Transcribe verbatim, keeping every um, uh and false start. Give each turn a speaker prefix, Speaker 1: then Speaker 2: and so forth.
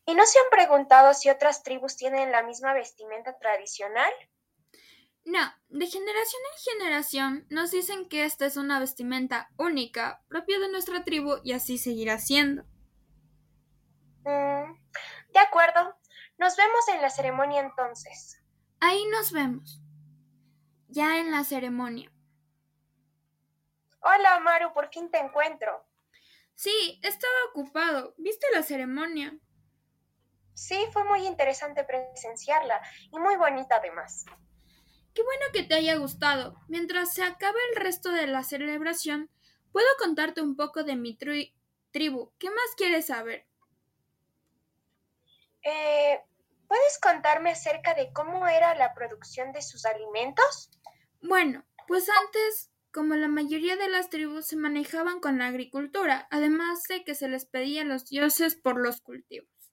Speaker 1: ¿Y no se han preguntado si otras tribus tienen la misma vestimenta tradicional?
Speaker 2: No, de generación en generación nos dicen que esta es una vestimenta única, propia de nuestra tribu y así seguirá siendo.
Speaker 1: Mm, de acuerdo. Nos vemos en la ceremonia entonces.
Speaker 2: Ahí nos vemos, ya en la ceremonia.
Speaker 1: Hola, Maru, por fin te encuentro.
Speaker 2: Sí, estaba ocupado. ¿Viste la ceremonia?
Speaker 1: Sí, fue muy interesante presenciarla y muy bonita además.
Speaker 2: Qué bueno que te haya gustado. Mientras se acabe el resto de la celebración, puedo contarte un poco de mi tri- tribu. ¿Qué más quieres saber?
Speaker 1: Eh, ¿puedes contarme acerca de cómo era la producción de sus alimentos?
Speaker 2: Bueno, pues antes, como la mayoría de las tribus se manejaban con la agricultura, además de que se les pedía a los dioses por los cultivos.